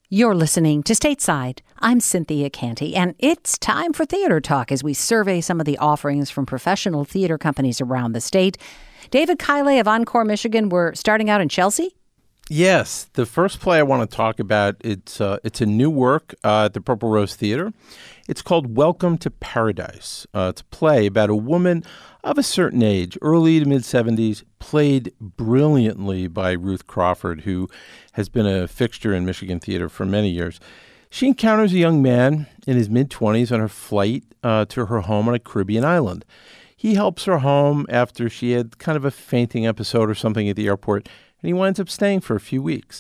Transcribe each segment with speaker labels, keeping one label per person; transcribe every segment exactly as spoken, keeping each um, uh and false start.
Speaker 1: You're listening to Stateside. I'm Cynthia Canty, and it's time for Theater Talk as we survey some of the offerings from professional theater companies around the state. David Kiley of Encore, Michigan, we're starting out in Chelsea.
Speaker 2: Yes, the first play I want to talk about, it's uh, it's a new work uh, at the Purple Rose Theater. It's called Welcome to Paradise. Uh, it's a play about a woman of a certain age, early to mid-seventies, played brilliantly by Ruth Crawford, who has been a fixture in Michigan theater for many years. She encounters a young man in his mid-twenties on her flight uh, to her home on a Caribbean island. He helps her home after she had kind of a fainting episode or something at the airport, and he winds up staying for a few weeks.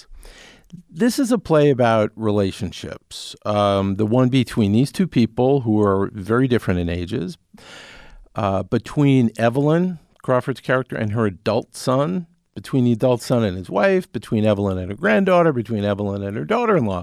Speaker 2: This is a play about relationships, um, the one between these two people who are very different in ages, uh, between Evelyn, Crawford's character, and her adult son, between the adult son and his wife, between Evelyn and her granddaughter, between Evelyn and her daughter-in-law.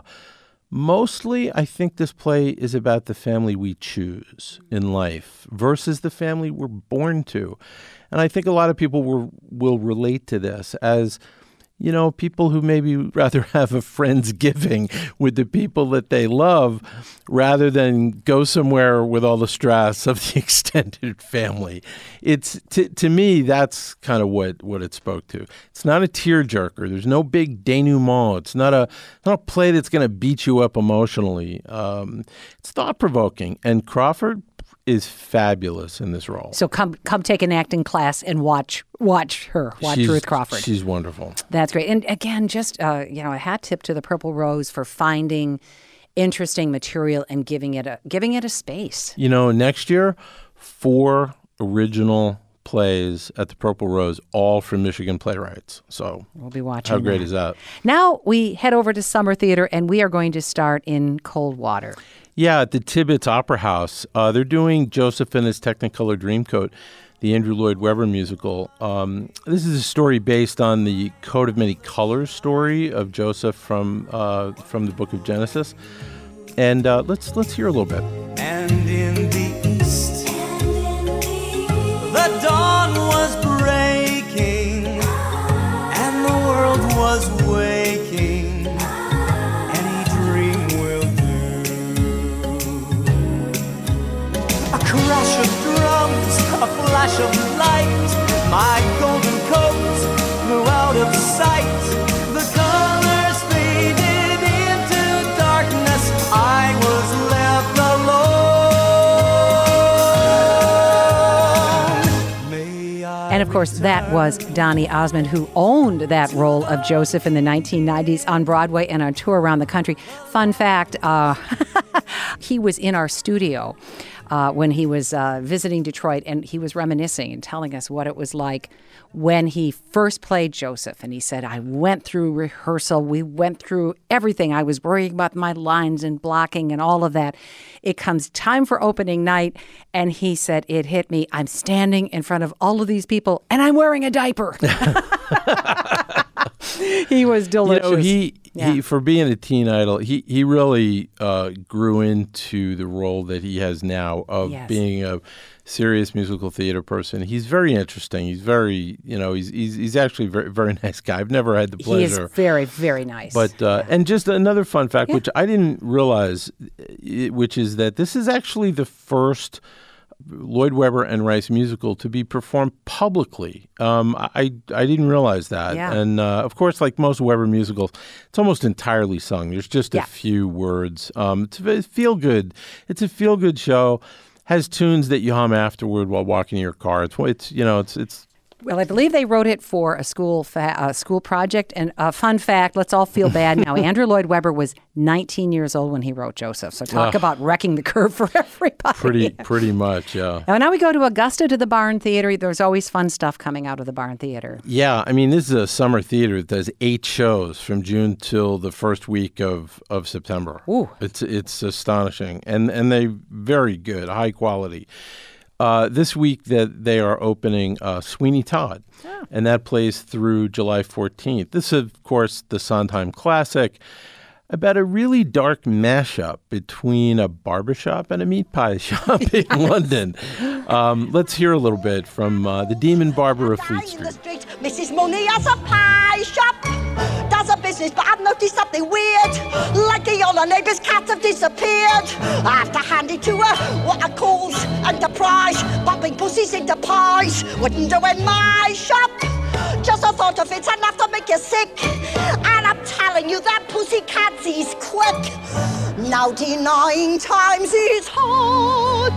Speaker 2: Mostly, I think this play is about the family we choose in life versus the family we're born to. And I think a lot of people will, will relate to this as, you know, people who maybe rather have a Friendsgiving with the people that they love rather than go somewhere with all the stress of the extended family. It's to, to me, that's kind of what, what it spoke to. It's not a tearjerker. There's no big denouement. It's not a, not a play that's going to beat you up emotionally. Um, it's thought-provoking. And Crawford is fabulous in this role.
Speaker 1: So come come take an acting class and watch watch her, watch
Speaker 2: she's,
Speaker 1: Ruth Crawford.
Speaker 2: She's wonderful.
Speaker 1: That's great. And again, just uh, you know, a hat tip to the Purple Rose for finding interesting material and giving it a giving it a space.
Speaker 2: You know, next year, four original plays at the Purple Rose, all from Michigan playwrights. So
Speaker 1: we'll be watching.
Speaker 2: How great
Speaker 1: that.
Speaker 2: is that?
Speaker 1: Now we head over to Summer Theater, and we are going to start in Coldwater.
Speaker 2: Yeah, at the Tibbetts Opera House. Uh, they're doing Joseph and His Technicolor Dreamcoat, the Andrew Lloyd Webber musical. Um, this is a story based on the Coat of Many Colors story of Joseph from uh, from the Book of Genesis. And uh, let's let's hear a little bit.
Speaker 3: And in the east, the dawn was breaking, and the world was waking. A crash of drums, a flash of light, my golden coat flew out of sight. The colors faded into darkness, I was left alone. May I
Speaker 1: And of course, that was Donny Osmond, who owned that role of Joseph in the nineteen nineties on Broadway and on tour around the country. Fun fact, uh, he was in our studio Uh, when he was uh, visiting Detroit, and he was reminiscing and telling us what it was like when he first played Joseph. And he said, I went through rehearsal. We went through everything. I was worrying about my lines and blocking and all of that. It comes time for opening night, and he said, it hit me. I'm standing in front of all of these people, and I'm wearing a diaper. He was delicious.
Speaker 2: You know, he,
Speaker 1: yeah.
Speaker 2: he for being a teen idol, he, he really uh, grew into the role that he has now of
Speaker 1: yes.
Speaker 2: being a serious musical theater person. He's very interesting. He's very, you know, he's he's, he's actually a very, very nice guy. I've never had the pleasure.
Speaker 1: He is very, very nice.
Speaker 2: But uh,
Speaker 1: yeah.
Speaker 2: And just another fun fact,
Speaker 1: yeah.
Speaker 2: which I didn't realize, which is that this is actually the first Lloyd Webber and Rice musical to be performed publicly. Um, I I didn't realize that.
Speaker 1: Yeah.
Speaker 2: And, uh, of course, like most Webber musicals, it's almost entirely sung. There's just
Speaker 1: yeah.
Speaker 2: a few words. Um, it's a feel-good. It's a feel-good show. Has tunes that you hum afterward while walking in your car. It's, it's you know, it's it's
Speaker 1: Well, I believe they wrote it for a school fa- a school project. And a fun fact, let's all feel bad now. Andrew Lloyd Webber was nineteen years old when he wrote Joseph. So talk
Speaker 2: uh,
Speaker 1: about wrecking the curve for everybody.
Speaker 2: Pretty, pretty much, yeah.
Speaker 1: Now, now we go to Augusta to the Barn Theater. There's always fun stuff coming out of the Barn Theater.
Speaker 2: Yeah, I mean, this is a summer theater that does eight shows from June till the first week of, of September.
Speaker 1: Ooh.
Speaker 2: It's it's astonishing, and and they very good, high quality. Uh, this week that they are opening uh, Sweeney Todd, oh. and that plays through July fourteenth. This is, of course, the Sondheim classic about a really dark mashup between a barbershop and a meat pie shop in London. Um, let's hear a little bit from uh, the Demon Barber of Fleet Street.
Speaker 4: Street. Missus Money has a pie shop, does a business, but I've noticed something weird. Like The neighbour's cats have disappeared. I have to hand it to her. What a cause enterprise. Popping pussies into pies. Wouldn't do in my shop. Just the thought of it's enough to make you sick. And I'm telling you that pussycat's is quick. Ninety-nine times is hard,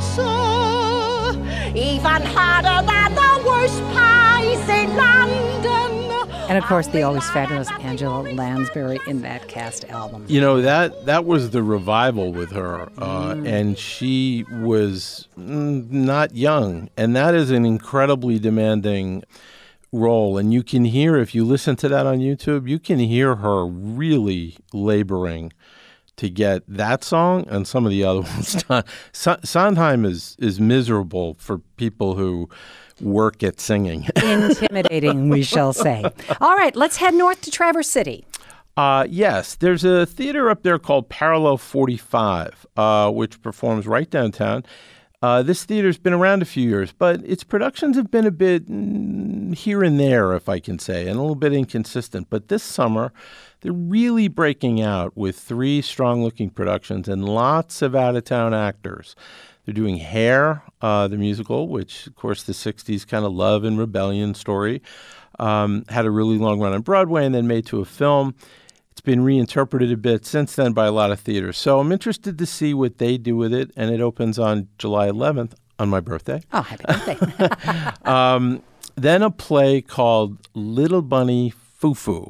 Speaker 4: sir. Even harder than the worst pies in London.
Speaker 1: And of course, the always fabulous Angela Lansbury in that cast album.
Speaker 2: You know, that that was the revival with her, uh, mm. and she was mm, not young, and that is an incredibly demanding role. And you can hear, if you listen to that on YouTube, you can hear her really laboring to get that song and some of the other ones done. So- Sondheim is is miserable for people who work at singing.
Speaker 1: Intimidating, we shall say. All right, let's head north to Traverse City.
Speaker 2: Uh, yes, there's a theater up there called Parallel forty-five, uh, which performs right downtown. Uh, this theater's been around a few years, but its productions have been a bit mm, here and there, if I can say, and a little bit inconsistent. But this summer, they're really breaking out with three strong-looking productions and lots of out-of-town actors. They're doing Hair, uh, the musical, which, of course, the sixties kind of love and rebellion story. Um, had a really long run on Broadway and then made to a film. It's been reinterpreted a bit since then by a lot of theaters. So I'm interested to see what they do with it, and it opens on July eleventh, on my birthday.
Speaker 1: Oh, happy birthday.
Speaker 2: um, then a play called Little Bunny Foo-Foo.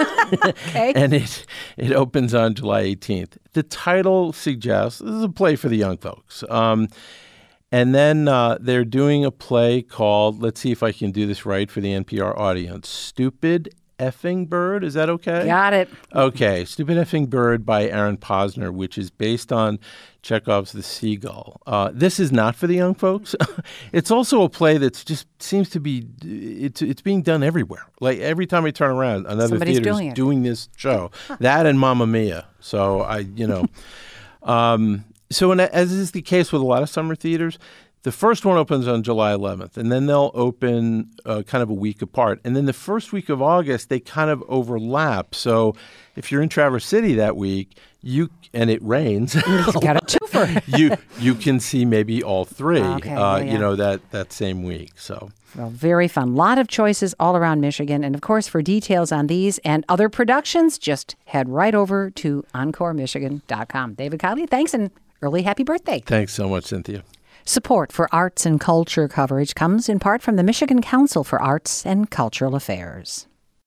Speaker 1: Okay.
Speaker 2: And it it opens on July eighteenth. The title suggests this is a play for the young folks. Um, and then uh, they're doing a play called, let's see if I can do this right for the N P R audience, Stupid Effing Bird. Is that okay?
Speaker 1: Got it.
Speaker 2: Okay. Stupid Effing Bird by Aaron Posner, which is based on Chekhov's The Seagull. Uh, this is not for the young folks. It's also a play that just seems to be, it's it's being done everywhere. Like every time I turn around, another
Speaker 1: Somebody's
Speaker 2: theater's
Speaker 1: doing it.
Speaker 2: doing this show. That and Mamma Mia. So I, you know. um, so in, as is the case with a lot of summer theaters, the first one opens on July eleventh, and then they'll open uh, kind of a week apart. And then the first week of August, they kind of overlap. So if you're in Traverse City that week, you and it rains,
Speaker 1: You got a twofer.
Speaker 2: you you can see maybe all three,
Speaker 1: Okay,
Speaker 2: uh,
Speaker 1: yeah, yeah.
Speaker 2: you know, that, that same week. So
Speaker 1: Well, very fun. A lot of choices all around Michigan. And of course, for details on these and other productions, just head right over to encore michigan dot com. David Kiley, thanks and early happy birthday.
Speaker 2: thanks so much, Cynthia.
Speaker 1: Support for arts and culture coverage comes in part from the Michigan Council for Arts and Cultural Affairs.